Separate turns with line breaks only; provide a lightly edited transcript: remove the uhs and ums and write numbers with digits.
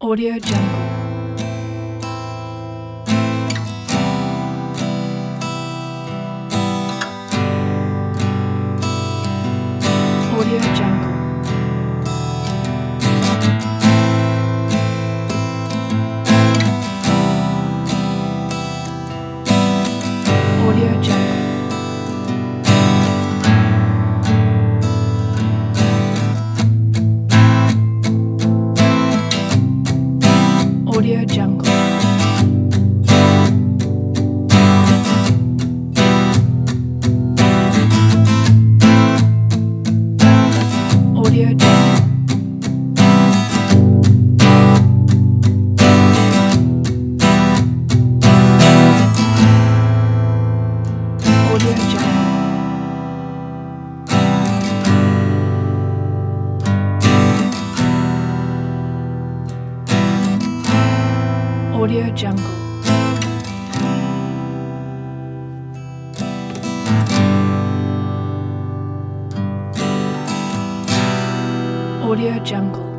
Audio Jungle. Audio Jungle. Audio Jungle. Audio Jungle. Audio Jungle. Audio Jungle. Audio Jungle. Audio Jungle.